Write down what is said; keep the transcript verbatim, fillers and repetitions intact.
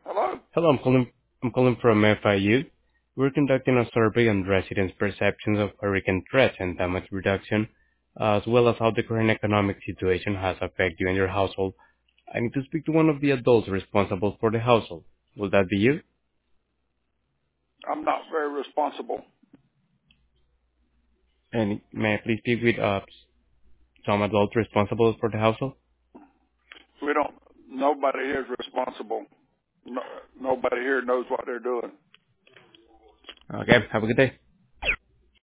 Hello? Hello, I'm calling I'm calling from F I U. We're conducting a survey on residents' perceptions of hurricane threats and damage reduction, as well as how the current economic situation has affected you and your household. I need to speak to one of the adults responsible for the household. Will that be you? I'm not very responsible. And may I please speak with uh, some adult responsible for the household? We don't, nobody here is responsible. No, nobody here knows what they're doing. Okay, have a good day.